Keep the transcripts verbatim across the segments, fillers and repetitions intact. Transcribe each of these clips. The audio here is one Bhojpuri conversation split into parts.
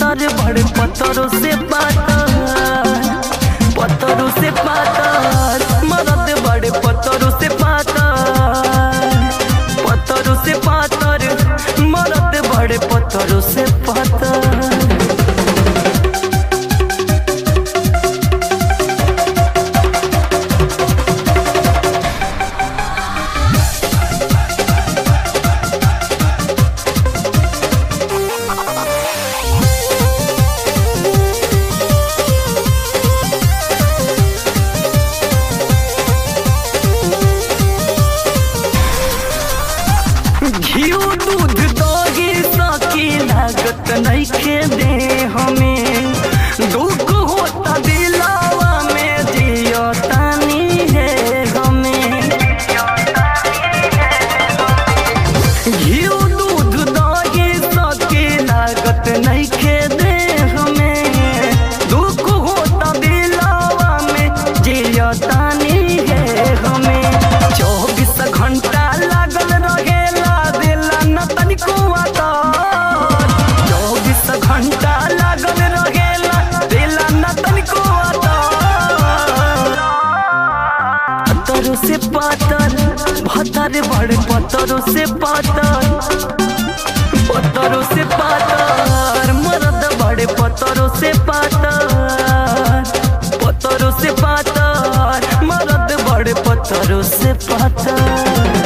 पत्थर बड़े पत्थरों से पातर, पत्थरों से पातर मरद बड़े पत्थरों से पातर, पत्थरों से पातर मरद बड़े पत्थरों से पातर। घिउ दूध दही सकी लागत नइखे दे हमें, दुख होता दिलावा में जियो तानी है हमें। घिउ दूध दही सकी लागत नइखे दे हमें, दुख होता दिलावा में जियो तानी है हमें। चौबीस घंटा लागल रहे चौबीस घंटा लागल रहेला दिला न तनिको आता। पत्थरों से पातर भतर बड़े पत्थरों से पातर, पत्थरों से पातर मरद बड़े पत्थरों से पातर, पत्थरों से पातर मरद बड़े पत्थरों से पातर।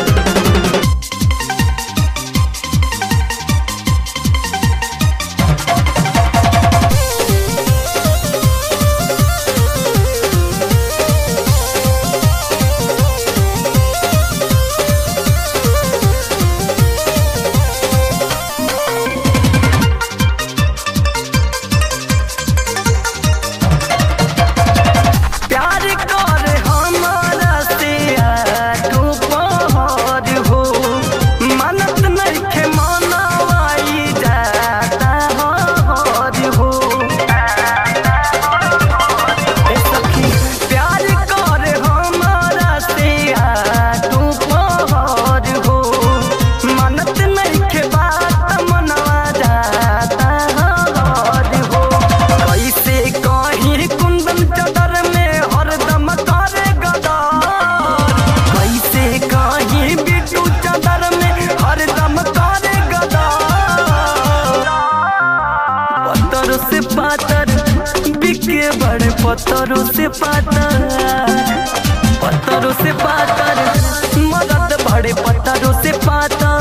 पत्थरों से पातर बिके बड़े पत्थरों से पातर, पत्थरों से पातर मरद बड़े पत्थरों से पातर।